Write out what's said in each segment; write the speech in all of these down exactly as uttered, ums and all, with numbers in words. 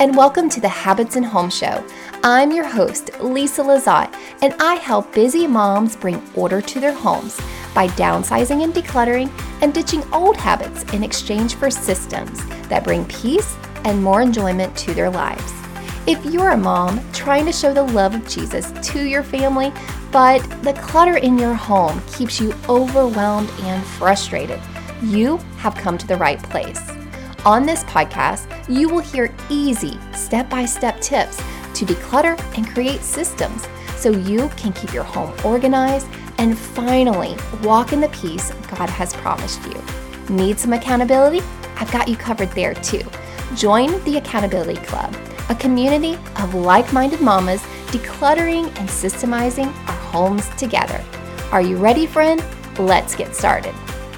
and welcome to the Habits and Home Show. I'm your host, Lisa Lazat, and I help busy moms bring order to their homes by downsizing and decluttering and ditching old habits in exchange for systems that bring peace and more enjoyment to their lives. If you're a mom trying to show the love of Jesus to your family, but the clutter in your home keeps you overwhelmed and frustrated, you have come to the right place. On this podcast, you will hear easy step-by-step tips to declutter and create systems so you can keep your home organized and finally walk in the peace God has promised you. Need some accountability? I've got you covered there too. Join the Accountability Club, a community of like-minded mamas decluttering and systemizing our homes together. Are you ready, friend? Let's get started.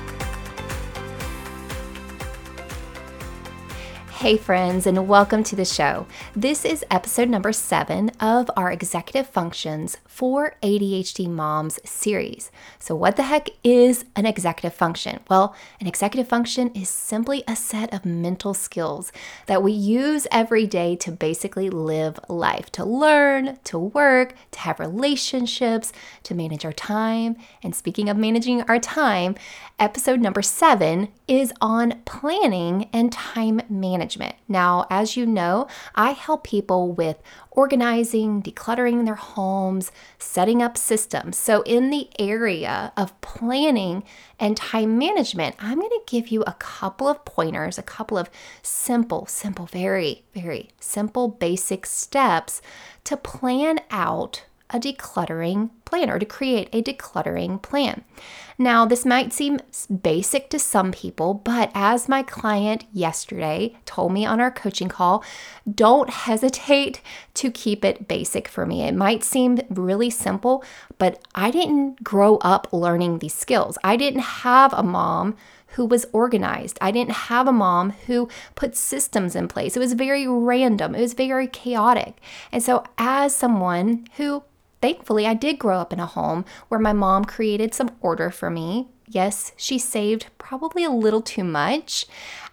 Hey friends, and welcome to the show. This is episode number seven of our Executive Functions for A D H D Moms series. So what the heck is an executive function? Well, an executive function is simply a set of mental skills that we use every day to basically live life, to learn, to work, to have relationships, to manage our time. And speaking of managing our time, episode number seven is on planning and time management. Now, as you know, I help people with organizing, decluttering their homes, setting up systems. So in the area of planning and time management, I'm going to give you a couple of pointers, a couple of simple, simple, very, very simple, basic steps to plan out a decluttering plan or to create a decluttering plan. Now, this might seem basic to some people, but as my client yesterday told me on our coaching call, don't hesitate to keep it basic for me. It might seem really simple, but I didn't grow up learning these skills. I didn't have a mom who was organized. I didn't have a mom who put systems in place. It was very random. It was very chaotic. And so as someone who thankfully, I did grow up in a home where my mom created some order for me. Yes, she saved probably a little too much,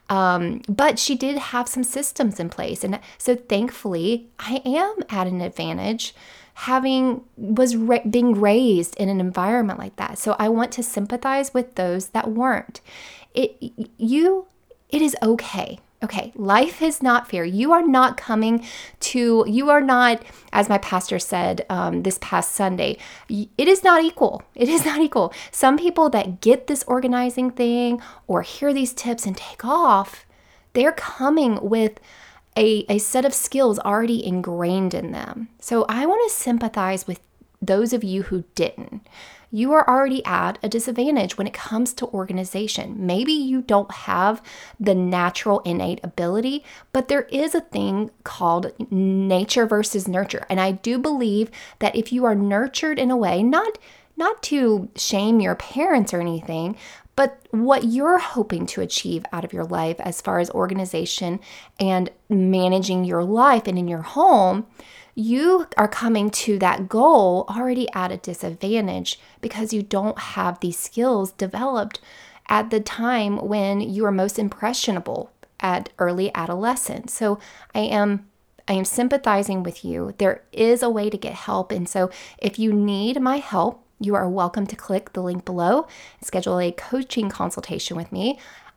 um, but she did have some systems in place. And so thankfully, I am at an advantage having was ra- being raised in an environment like that. So I want to sympathize with those that weren't. It you it is okay. Okay, life is not fair. You are not coming to, you are not, as my pastor said um, this past Sunday, it is not equal. It is not equal. Some people that get this organizing thing or hear these tips and take off, they're coming with a, a set of skills already ingrained in them. So I want to sympathize with those of you who didn't. You are already at a disadvantage when it comes to organization. Maybe you don't have the natural innate ability, but there is a thing called nature versus nurture. And I do believe that if you are nurtured in a way, not, not to shame your parents or anything, but what you're hoping to achieve out of your life as far as organization and managing your life and in your home, you are coming to that goal already at a disadvantage because you don't have these skills developed at the time when you are most impressionable at early adolescence. So I am I am sympathizing with you. There is a way to get help. And so if you need my help, you are welcome to click the link below and schedule a coaching consultation with me.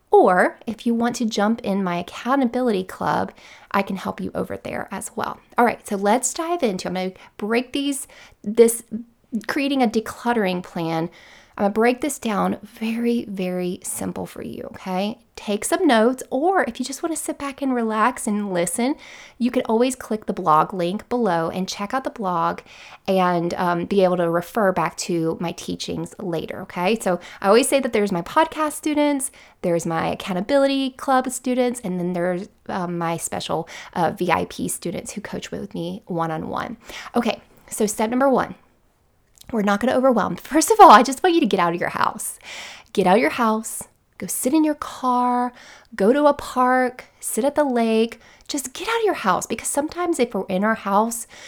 Or if you want to jump in my accountability club, I can help you over there as well. All right, so let's dive into, I'm going to break these, this creating a decluttering plan. I'm going to break this down very, very simple for you, okay? Take some notes, or if you just want to sit back and relax and listen, you can always click the blog link below and check out the blog and um, be able to refer back to my teachings later, okay? So I always say that there's my podcast students, there's my accountability club students, and then there's um, my special uh, V I P students who coach with me one-on-one. Okay, so step number one. We're not going to overwhelm. First of all, I just want you to get out of your house. Get out of your house, go sit in your car, go to a park, sit at the lake. Just get out of your house, because sometimes if we're in our house,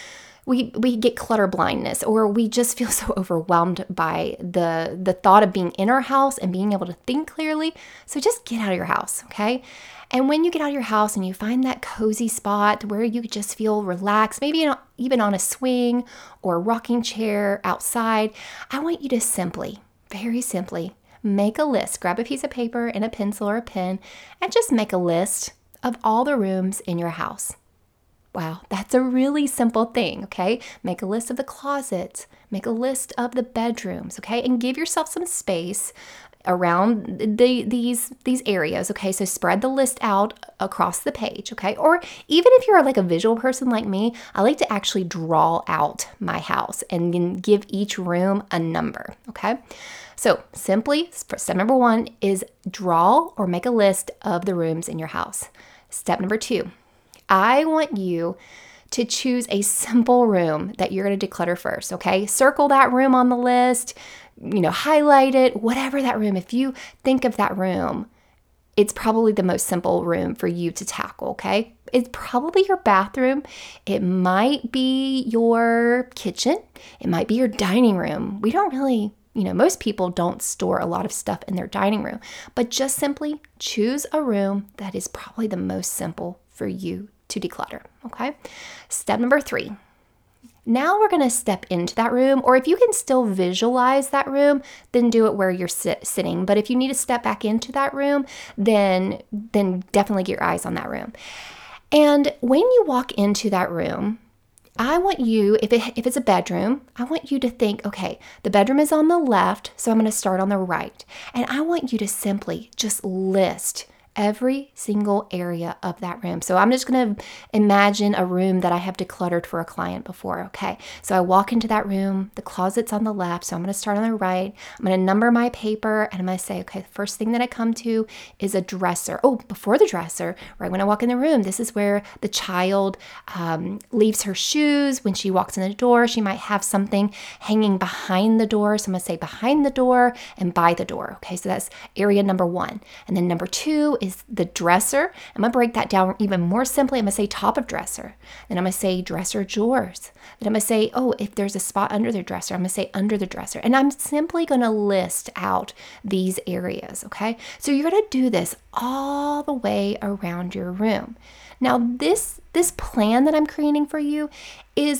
we we get clutter blindness, or we just feel so overwhelmed by the the thought of being in our house and being able to think clearly. So just get out of your house, okay? And when you get out of your house and you find that cozy spot where you just feel relaxed, maybe even on a swing or a rocking chair outside, I want you to simply, very simply, make a list. Grab a piece of paper and a pencil or a pen and just make a list of all the rooms in your house. Wow, that's a really simple thing, okay? Make a list of the closets, make a list of the bedrooms, okay? And give yourself some space around the, these these areas, okay? So spread the list out across the page, okay? Or even if you're like a visual person like me, I like to actually draw out my house and then give each room a number, okay? So simply, step number one is draw or make a list of the rooms in your house. Step number two, I want you to choose a simple room that you're going to declutter first, okay? Circle that room on the list, you know, highlight it, whatever that room. If you think of that room, it's probably the most simple room for you to tackle, okay? It's probably your bathroom. It might be your kitchen. It might be your dining room. We don't really, you know, most people don't store a lot of stuff in their dining room, but just simply choose a room that is probably the most simple for you to declutter, okay? Step number three. Now we're going to step into that room, or if you can still visualize that room, then do it where you're sit- sitting. But if you need to step back into that room, then, then definitely get your eyes on that room. And when you walk into that room, I want you, if, it, if it's a bedroom, I want you to think, okay, the bedroom is on the left, so I'm going to start on the right. And I want you to simply just list every single area of that room. So I'm just going to imagine a room that I have decluttered for a client before, okay? So I walk into that room, the closet's on the left, so I'm going to start on the right. I'm going to number my paper, and I'm going to say, okay, the first thing that I come to is a dresser. Oh, before the dresser, right when I walk in the room, this is where the child um, leaves her shoes. When she walks in the door, she might have something hanging behind the door. So I'm going to say behind the door and by the door, okay? So that's area number one. And then number two is is the dresser. I'm going to break that down even more simply. I'm going to say top of dresser. Then I'm going to say dresser drawers. Then I'm going to say, oh, if there's a spot under the dresser, I'm going to say under the dresser. And I'm simply going to list out these areas, okay? So you're going to do this all the way around your room. Now, this, this plan that I'm creating for you is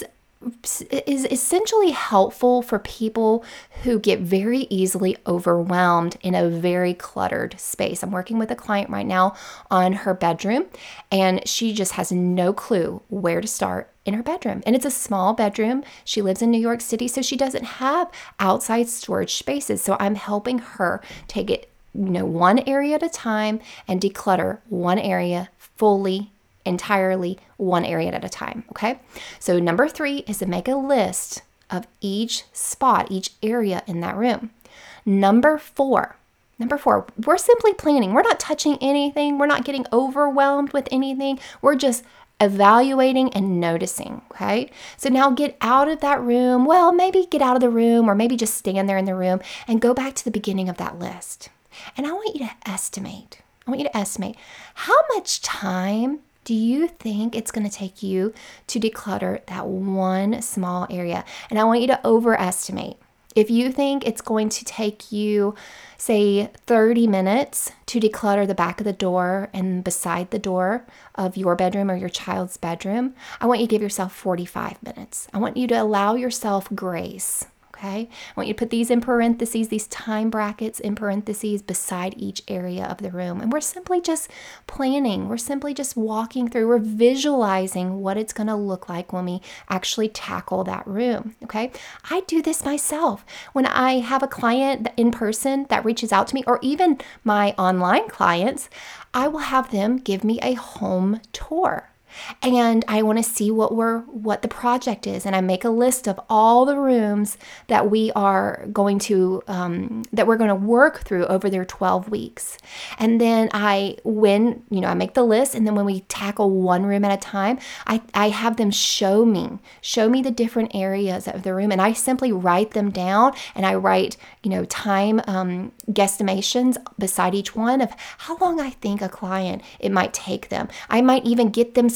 is essentially helpful for people who get very easily overwhelmed in a very cluttered space. I'm working with a client right now on her bedroom, and she just has no clue where to start in her bedroom. And it's a small bedroom. She lives in New York City, so she doesn't have outside storage spaces. So I'm helping her take it, you know, one area at a time and declutter one area fully entirely one area at a time, okay? So number three is to make a list of each spot, each area in that room. Number four, number four, we're simply planning. We're not touching anything. We're not getting overwhelmed with anything. We're just evaluating and noticing, okay? So now get out of that room. Well, maybe get out of the room, or maybe just stand there in the room and go back to the beginning of that list. And I want you to estimate. I want you to estimate how much time do you think it's going to take you to declutter that one small area? And I want you to overestimate. If you think it's going to take you, say, thirty minutes to declutter the back of the door and beside the door of your bedroom or your child's bedroom, I want you to give yourself forty-five minutes. I want you to allow yourself grace. Okay, I want you to put these in parentheses, these time brackets in parentheses beside each area of the room. And we're simply just planning. We're simply just walking through. We're visualizing what it's going to look like when we actually tackle that room. Okay, I do this myself. When I have a client in person that reaches out to me, or even my online clients, I will have them give me a home tour. And I want to see what we're what the project is, and I make a list of all the rooms that we are going to um, that we're going to work through over their twelve weeks. And then I when you know I make the list, and then when we tackle one room at a time, I I have them show me show me the different areas of the room, and I simply write them down, and I write you know time um, guesstimations beside each one of how long I think a client it might take them. I might even get them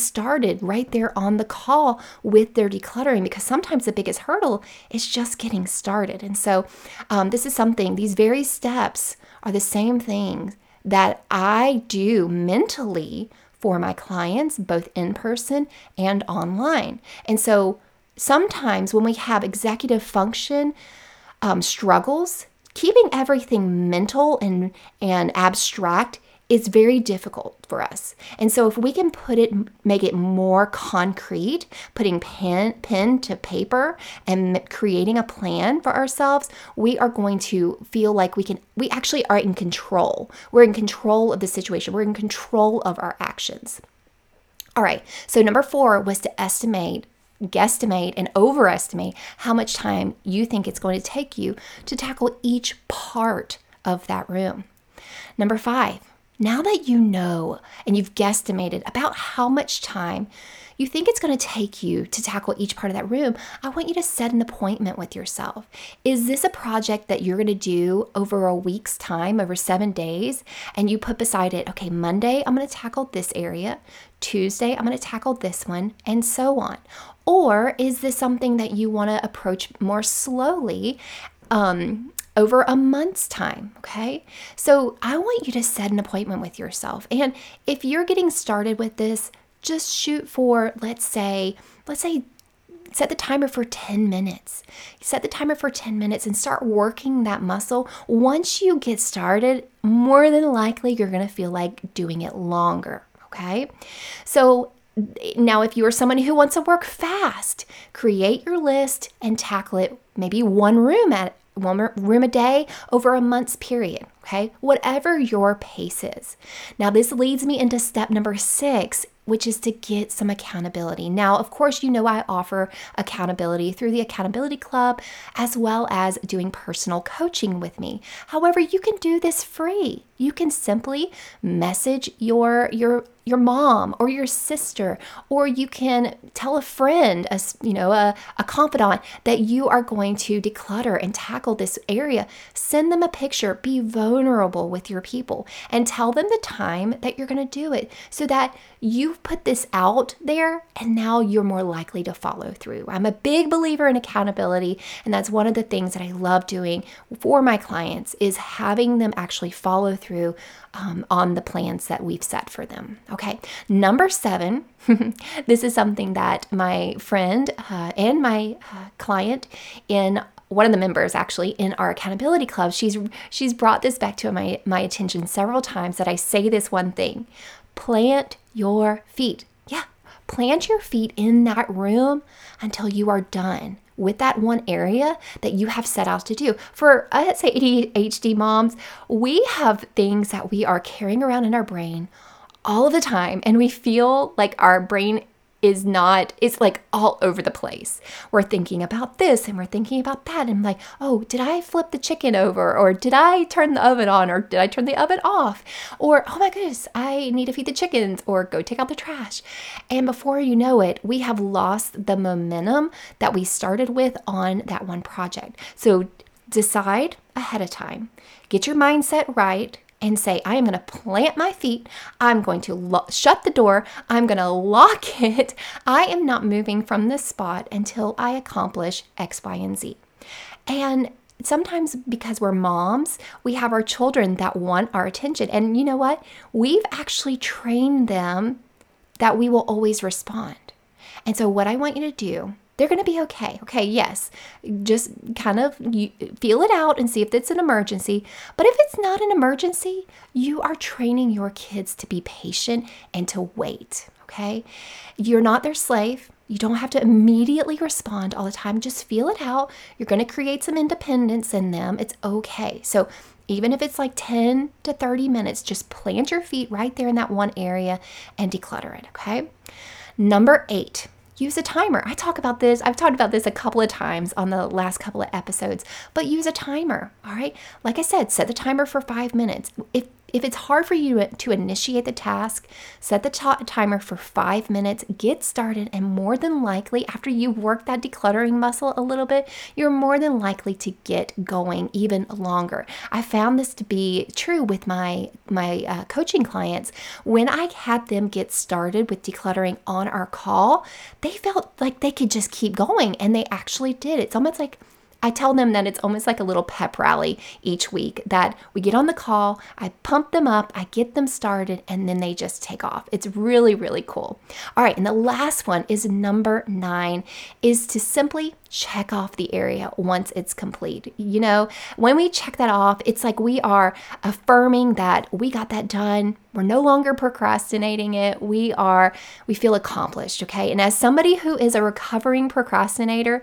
started right there on the call with their decluttering, because sometimes the biggest hurdle is just getting started. And so um, this is something, these very steps are the same things that I do mentally for my clients, both in person and online. And so sometimes when we have executive function um, struggles, keeping everything mental and, and abstract is very difficult for us. And so if we can put it, make it more concrete, putting pen, pen to paper and creating a plan for ourselves, we are going to feel like we can, we actually are in control. We're in control of the situation. We're in control of our actions. All right. So number four was to estimate, guesstimate, and overestimate how much time you think it's going to take you to tackle each part of that room. Number five, now that you know and you've guesstimated about how much time you think it's going to take you to tackle each part of that room, I want you to set an appointment with yourself. Is this a project that you're going to do over a week's time, over seven days? And you put beside it, okay, Monday, I'm going to tackle this area. Tuesday, I'm going to tackle this one, and so on. Or is this something that you want to approach more slowly, um, over a month's time, okay? So I want you to set an appointment with yourself. And if you're getting started with this, just shoot for, let's say, let's say, set the timer for ten minutes. Set the timer for ten minutes and start working that muscle. Once you get started, more than likely, you're going to feel like doing it longer, okay? So now, if you are someone who wants to work fast, create your list and tackle it maybe one room at one room a day over a month's period, okay? Whatever your pace is. Now, this leads me into step number six, which is to get some accountability. Now, of course, you know I offer accountability through the Accountability Club, as well as doing personal coaching with me. However, you can do this free. You can simply message your your your mom or your sister, or you can tell a friend, a, you know, a, a confidant that you are going to declutter and tackle this area. Send them a picture, be vulnerable with your people, and tell them the time that you're going to do it, so that you've put this out there and now you're more likely to follow through. I'm a big believer in accountability, and that's one of the things that I love doing for my clients, is having them actually follow through um, on the plans that we've set for them. Okay, number seven, this is something that my friend uh, and my uh, client in one of the members actually in our accountability club, she's she's brought this back to my, my attention several times, that I say this one thing: plant your feet. Yeah, plant your feet in that room until you are done with that one area that you have set out to do. For us A D H D moms, we have things that we are carrying around in our brain all of the time, and we feel like our brain is not, it's like all over the place. We're thinking about this and we're thinking about that, and like, oh, did I flip the chicken over? Or did I turn the oven on? Or did I turn the oven off? Or, oh my goodness, I need to feed the chickens, or go take out the trash. And before you know it, we have lost the momentum that we started with on that one project. So decide ahead of time, get your mindset right, and say, I am going to plant my feet. I'm going to lo- shut the door. I'm going to lock it. I am not moving from this spot until I accomplish X, Y, and Z. And sometimes because we're moms, we have our children that want our attention. And you know what? We've actually trained them that we will always respond. And so what I want you to do, they're going to be okay. Okay, yes, just kind of you feel it out and see if it's an emergency. But if it's not an emergency, you are training your kids to be patient and to wait, okay? You're not their slave. You don't have to immediately respond all the time. Just feel it out. You're going to create some independence in them. It's okay. So even if it's like ten to thirty minutes, just plant your feet right there in that one area and declutter it, okay? Number eight. Use a timer. I talk about this. I've talked about this a couple of times on the last couple of episodes, but use a timer. All right. Like I said, set the timer for five minutes. If If it's hard for you to initiate the task, set the t- timer for five minutes, get started, and more than likely, after you work that decluttering muscle a little bit, you're more than likely to get going even longer. I found this to be true with my, my uh, coaching clients. When I had them get started with decluttering on our call, they felt like they could just keep going, and they actually did. It's almost like I tell them that it's almost like a little pep rally each week, that we get on the call, I pump them up, I get them started, and then they just take off. It's really, really cool. All right, and the last one is number nine, is to simply check off the area once it's complete. You know, when we check that off, it's like we are affirming that we got that done. We're no longer procrastinating it. We are, we feel accomplished, okay? And as somebody who is a recovering procrastinator,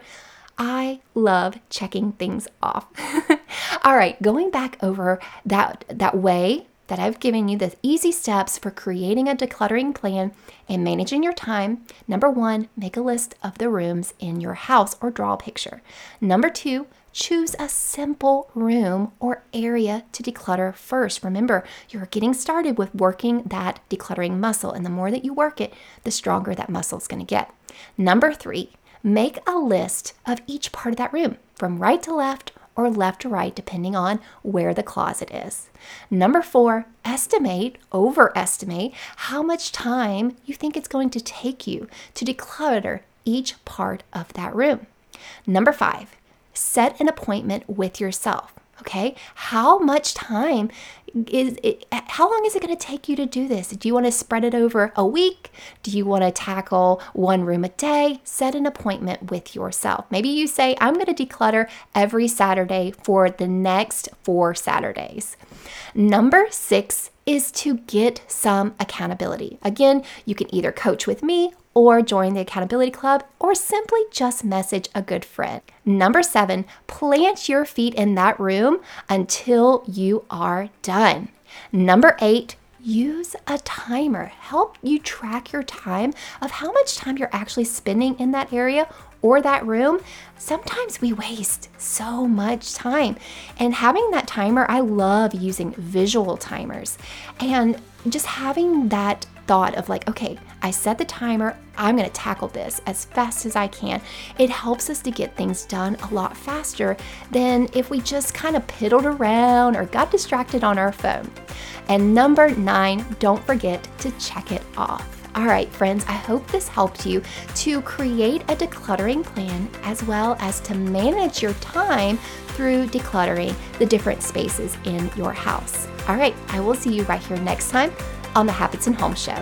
I love checking things off. All right, going back over that, that way that I've given you, the easy steps for creating a decluttering plan and managing your time. Number one, make a list of the rooms in your house or draw a picture. Number two, choose a simple room or area to declutter first. Remember, you're getting started with working that decluttering muscle, and the more that you work it, the stronger that muscle is going to get. Number three, make a list of each part of that room, from right to left or left to right, depending on where the closet is. Number four, estimate, overestimate how much time you think it's going to take you to declutter each part of that room. Number five, set an appointment with yourself. Okay, how much time is it? How long is it going to take you to do this? Do you want to spread it over a week? Do you want to tackle one room a day? Set an appointment with yourself. Maybe you say, I'm going to declutter every Saturday for the next four Saturdays. Number six is to get some accountability. Again, you can either coach with me or join the accountability club, or simply just message a good friend. Number seven, plant your feet in that room until you are done. Number eight, use a timer. Help you track your time of how much time you're actually spending in that area or that room. Sometimes we waste so much time. And having that timer, I love using visual timers. And just having that thought of like, okay, I set the timer, I'm going to tackle this as fast as I can. It helps us to get things done a lot faster than if we just kind of piddled around or got distracted on our phone. And number nine, don't forget to check it off. All right, friends, I hope this helped you to create a decluttering plan as well as to manage your time through decluttering the different spaces in your house. All right, I will see you right here next time on the Habits and Home Show.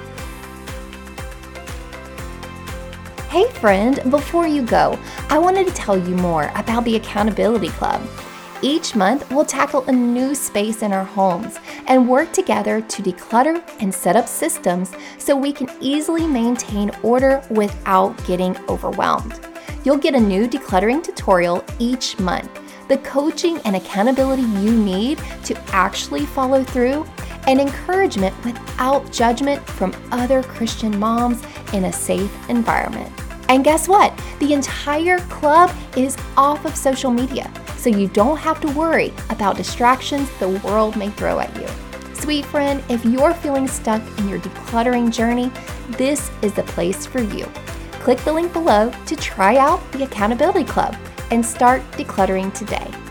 Hey friend, before you go, I wanted to tell you more about the Accountability Club. Each month, we'll tackle a new space in our homes and work together to declutter and set up systems so we can easily maintain order without getting overwhelmed. You'll get a new decluttering tutorial each month, the coaching and accountability you need to actually follow through, and encouragement without judgment from other Christian moms in a safe environment. And guess what? The entire club is off of social media, so you don't have to worry about distractions the world may throw at you. Sweet friend, if you're feeling stuck in your decluttering journey, this is the place for you. Click the link below to try out the Accountability Club and start decluttering today.